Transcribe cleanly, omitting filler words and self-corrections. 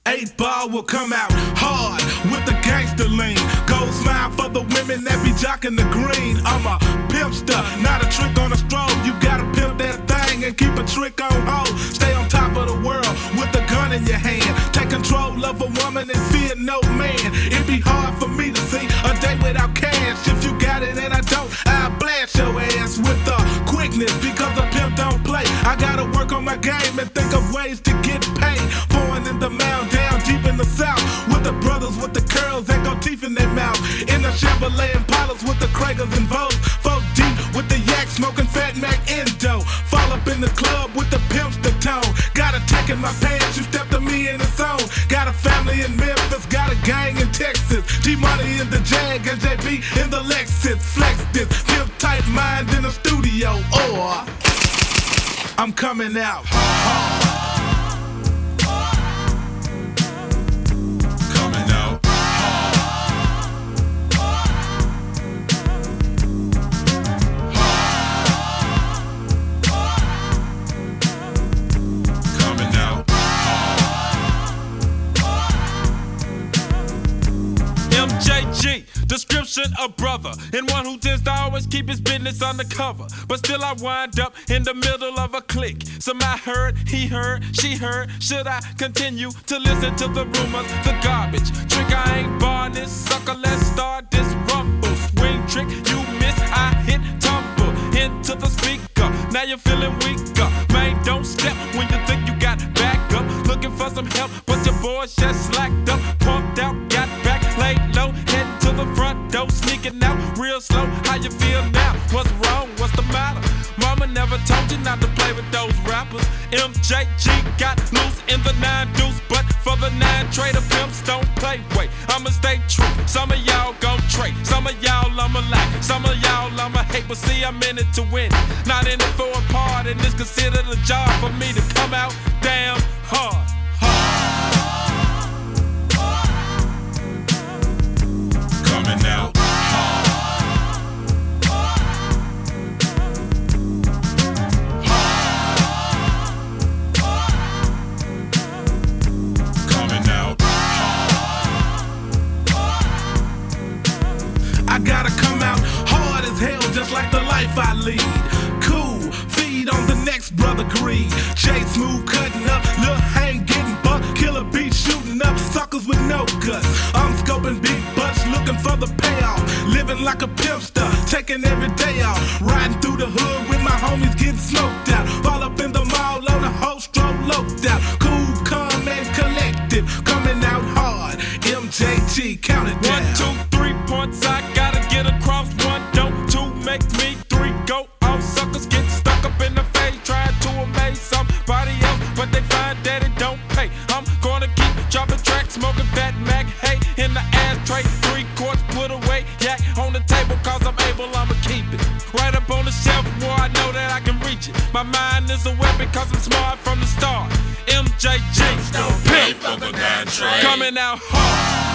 8-ball will come out hard with the gangster lean. Gold smile for the women that be jocking the green. I'm a pimpster, not a trick on a stroll. You gotta pimp that thing and keep a trick on hold. Stay on top of the world with a gun in your hand. Take control of a woman and fear no man. It'd be hard for me to see a day without cash. If you got it and I don't, I'll blast your ass with the quickness because a pimp don't play. I gotta work on my game and think of ways to get paid. Pouring in the mound down deep in the south with the brothers with the curls and got teeth in their mouth. In the Chevrolet Impalas with the Kragers and Vogues. 4 deep with the yak smoking Fat Mac Endo. Fall up in the club with the pimps the tone. Got a tech in my pants, you stepped to me in the zone. Got a family in Memphis, got a gang in Texas. T-Money in the Jag and JB in the Lexus. Flex this, pimp type mind in the studio. Or I'm coming out hard. MJG, description of brother, and one who tends to always keep his business undercover. But still I wind up in the middle of a clique. Some I heard, he heard, she heard. Should I continue to listen to the rumors, the garbage? Trick, I ain't barring this sucker, let's start this rumble. Swing trick, you miss, I hit, tumble into the speaker. Now you're feeling weaker. Man, don't step when you think you got back up. Looking for some help, but your boys just slacked up. Pumped out, got back, laid low, heading to the front door, sneaking out real slow. How you feel now? What's wrong? What's the matter? Mama never told you not to play with those rappers. MJG got loose in the 9 deuce, but for the 9 trader pimps don't play. Wait, I'ma stay true. Some of y'all gon' trade, some of y'all I'ma like, some of y'all I'ma hate. But see, I'm in it to win it, not in it for a part. And it's considered a job for me to come out damn hard. Coming out hard. Coming out hard. I gotta come out hard as hell, just like the life I lead. Cool, feed on the next brother greed. J Smooth cutting up, Lil Hank getting bucked, Killer Beat shooting up suckers with no guts. I'm scoping big butts, looking for the payoff. Living like a pimpster, taking every day off. Riding through the hood with my homies getting smoked out. Fall up in the mall on a whole stroke loped out. Cool, calm, and collective, coming out hard. MJG, count it down. 1, 2, 3 points I gotta get across. 1, don't 2 make me 3 go. All suckers get stuck up in the face, trying to amaze somebody else, but they find that it don't pay. I'm gonna keep dropping tracks, smoking Fat Mac, hey, in the ashtray. 3 quarts put away, yak on the table, cause I'm able, I'ma keep it right up on the shelf where I know that I can reach it. My mind is a weapon, cause I'm smart from the start. MJG, Don't pay for the 9 trade. coming out hard.